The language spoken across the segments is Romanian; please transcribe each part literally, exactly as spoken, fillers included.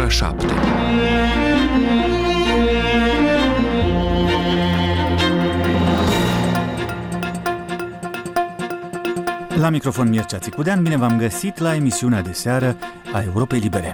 ora șapte. La microfon Mircea Țicudean, bine v-am găsit la emisiunea de seară a Europei Libere.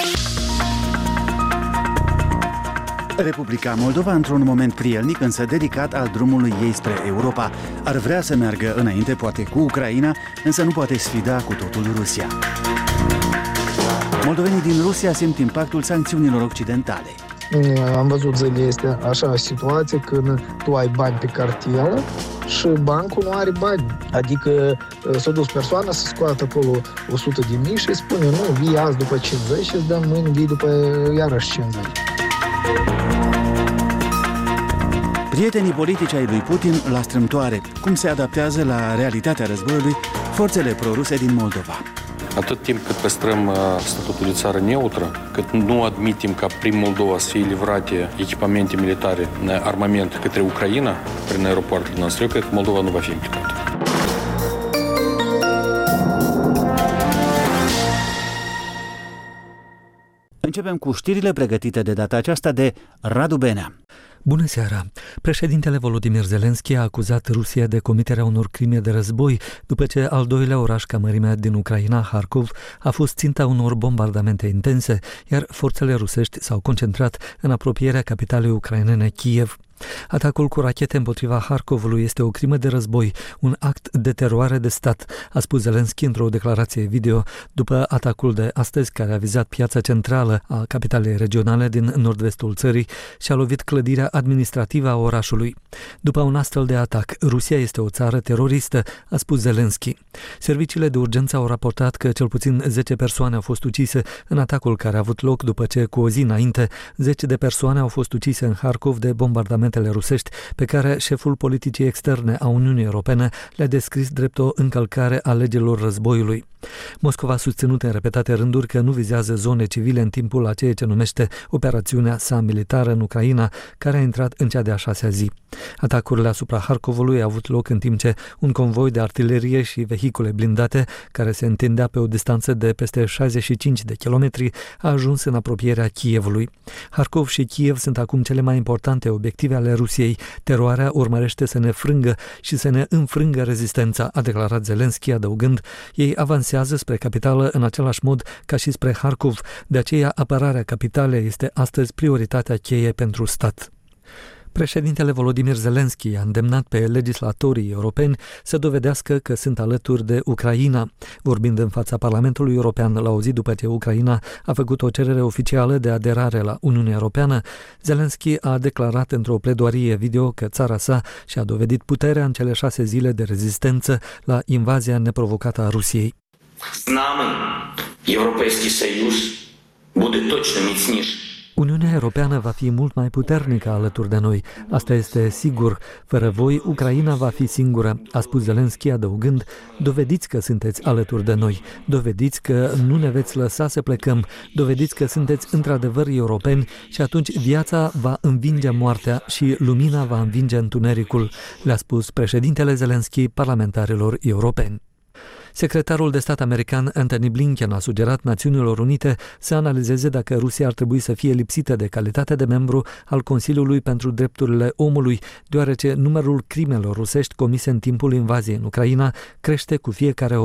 Republica Moldova, într-un moment prielnic, însă dedicat al drumului ei spre Europa, ar vrea să meargă înainte, poate cu Ucraina, însă nu poate sfida cu totul Rusia. Moldovenii din Rusia simt impactul sancțiunilor occidentale. Am văzut zilele este așa situație când tu ai bani pe cartelă și bancul nu are bani. Adică s-a dus persoana să scoată acolo o sută de mii și spune nu, vii azi după cincizeci și îți dăm mâine, vii după iarăși cincizeci. Prietenii politici ai lui Putin la strâmtoare. Cum se adaptează la realitatea războiului forțele proruse din Moldova? Atât timp cât păstrăm statutul de țară neutră, cât nu admitem ca prin Moldova să fie livrate echipamente militare, armament către Ucraina, prin aeropoartele noastre, eu cred că Moldova nu va fi implicată. Începem cu știrile pregătite de data aceasta de Radu Benea. Bună seara! Președintele Volodymyr Zelensky a acuzat Rusia de comiterea unor crime de război după ce al doilea oraș ca mărime din Ucraina, Harkov, a fost ținta unor bombardamente intense, iar forțele rusești s-au concentrat în apropierea capitalei ucrainene, Kiev. Atacul cu rachete împotriva Harkovului este o crimă de război, un act de teroare de stat, a spus Zelensky într-o declarație video după atacul de astăzi care a vizat piața centrală a capitalei regionale din nord-vestul țării și a lovit clădirea administrativă a orașului. După un astfel de atac, Rusia este o țară teroristă, a spus Zelensky. Serviciile de urgență au raportat că cel puțin zece persoane au fost ucise în atacul care a avut loc după ce, cu o zi înainte, zece de persoane au fost ucise în Harkov de bombardament rusești, pe care șeful politicii externe a Uniunii Europene le-a descris drept o încălcare a legilor războiului. Moscova a susținut în repetate rânduri că nu vizează zone civile în timpul a ceea ce numește operațiunea sa militară în Ucraina, care a intrat în cea de-a șasea zi. Atacurile asupra Harkovului au avut loc în timp ce un convoi de artilerie și vehicule blindate, care se întindea pe o distanță de peste șaizeci și cinci de kilometri, a ajuns în apropierea Kievului. Harkov și Kiev sunt acum cele mai importante obiective ale Rusiei. Teroarea urmărește să ne frângă și să ne înfrângă rezistența, a declarat Zelensky, adăugând: ei avansează spre capitală în același mod ca și spre Harkov, de aceea apărarea capitalei este astăzi prioritatea cheie pentru stat. Președintele Volodymyr Zelensky a îndemnat pe legislatorii europeni să dovedească că sunt alături de Ucraina. Vorbind în fața Parlamentului European la o zi după ce Ucraina a făcut o cerere oficială de aderare la Uniunea Europeană, Zelensky a declarat într-o pledoarie video că țara sa și-a dovedit puterea în cele șase zile de rezistență la invazia neprovocată a Rusiei. С нами Європейський Союз буде точно міцніший. Uniunea Europeană va fi mult mai puternică alături de noi. Asta este sigur. Fără voi, Ucraina va fi singură, a spus Zelensky, adăugând: dovediți că sunteți alături de noi, dovediți că nu ne veți lăsa să plecăm, dovediți că sunteți într-adevăr europeni și atunci viața va învinge moartea și lumina va învinge întunericul, le-a spus președintele Zelensky parlamentarilor europeni. Secretarul de stat american Antony Blinken a sugerat Națiunilor Unite să analizeze dacă Rusia ar trebui să fie lipsită de calitate de membru al Consiliului pentru Drepturile Omului, deoarece numărul crimelor rusești comise în timpul invaziei în Ucraina crește cu fiecare